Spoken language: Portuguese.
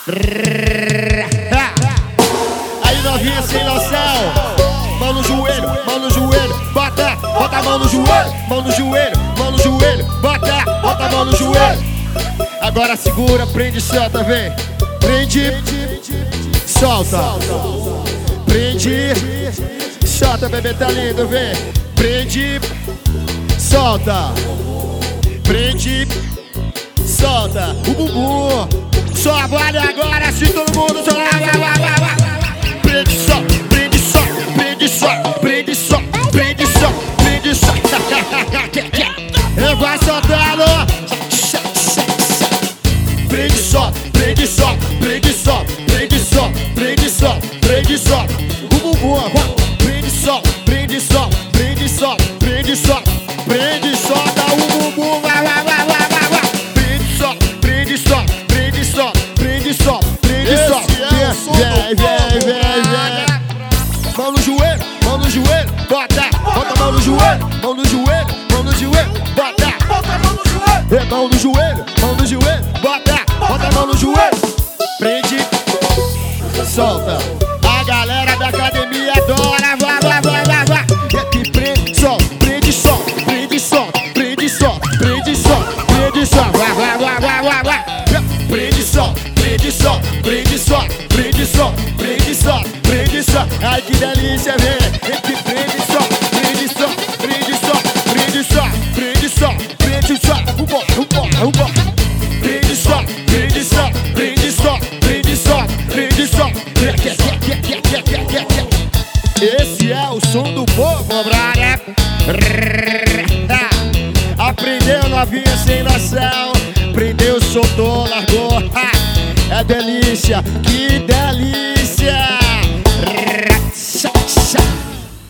Aí novinha sem noção, mão no joelho, bota a mão no joelho, mão no joelho, bota a mão no joelho. Agora segura, prende, solta, vem. Prende, solta. Prende, solta, bebê, tá lindo, vem. Prende, solta. Prende, solta. O bumbum. Só vale agora se todo mundo só. Prende, solta, prende, solta, prende, solta, prende, solta, prende, solta, prende, solta. Vai soltando. Prende, solta, prende, solta, prende, solta, prende, solta, prende, solta, prende, solta. O bumbum, prende, solta, prende, solta, prende, solta, prende, solta, prende, solta. O bumbum, vai. Prende, solta, prende, solta, prende, solta, prende, solta, prende, solta. Vem. Mão no joelho, bota a mão no joelho, mão no joelho, bota a mão no joelho, bota a mão no joelho. Prende, solta. A galera da academia adora, vai. Que prende, solta, prende, solta, prende, solta, prende, solta, prende, solta, prende, solta, vai. Prende, solta, prende, solta, prende, solta, prende, solta, prende, solta, prende, solta. Ai que delícia, vem. Que prende, solta, prende, solta, prende, solta, prende, solta, prende, solta, prende, solta. Vambora. Prende, solta, prende, solta, prende, solta, prende, solta, prende, solta. Esse é o som do povo, brother. Aprendeu novinha sem noção, prendeu, soltou, largou. É delícia, que delícia.